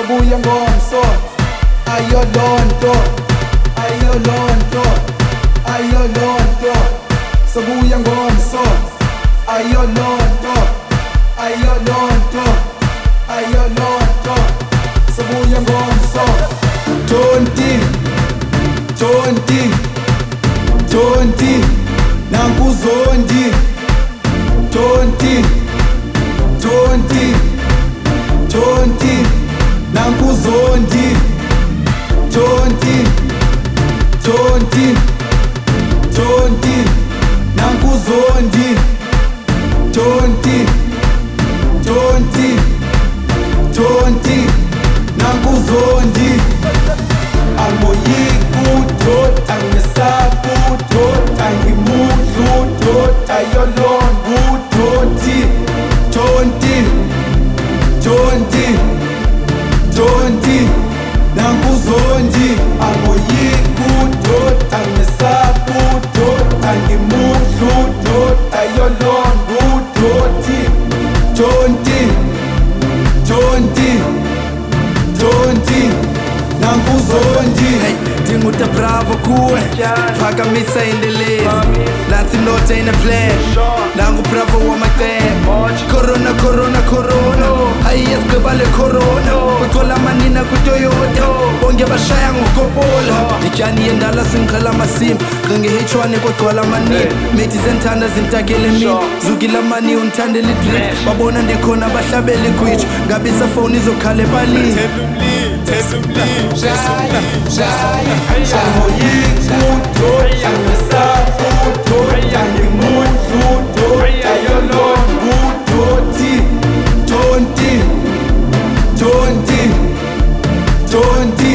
Sobuya ngomso ayolonto ayolonto ayolonto Sobuya ngomso ayolonto ayolonto ayolonto Sobuya ngomso Tonti Tonti Tonti Nankuzondi Tonti Tonti Tonti Nankuzondi Tonti Tonti Tonti Nankuzondi Tonti Tonti Tonti Nankuzondi Almoyiku tot angesabu tot angimudlu tot ayolongu toti Tonti Tonti Tonti Nankuzondi Almoyiku tot angesabu tot angimudlu tot ayolongu toti Tonti Tonti Tonti Nankuzondi Dinguta bravo kuwe Phakamisa indelezi Lathi not in a plan Nangu bravo wa matem Corona, corona, corona Hayes global corona Kutola manina kutoyota Bonge bashaya ngokopola Ikyani yendala sinkhala masim Ringe hichwane kotola manim Methi zentanda zintakele min Zugila mani untandele drip Babona ndikhona bahlabele kwitch Ngabisa phone izokhale balini Almoyiku tot angesabu tot angimudlu tot ayolongu toti Tonti Tonti Tonti